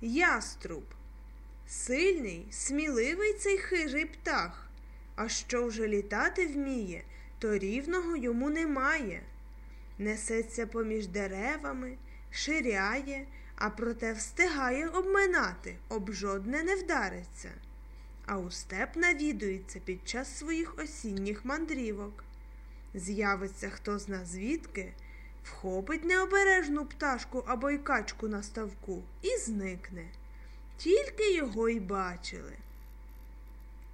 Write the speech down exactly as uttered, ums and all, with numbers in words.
Яструб. Сильний, сміливий цей хижий птах, а що вже літати вміє, то рівного йому немає. Несеться поміж деревами, ширяє, а проте встигає обминати, об жодне не вдариться. А у степ навідується під час своїх осінніх мандрівок. З'явиться хто зна звідки, вхопить необережну пташку або й качку на ставку і зникне. Тільки його й бачили.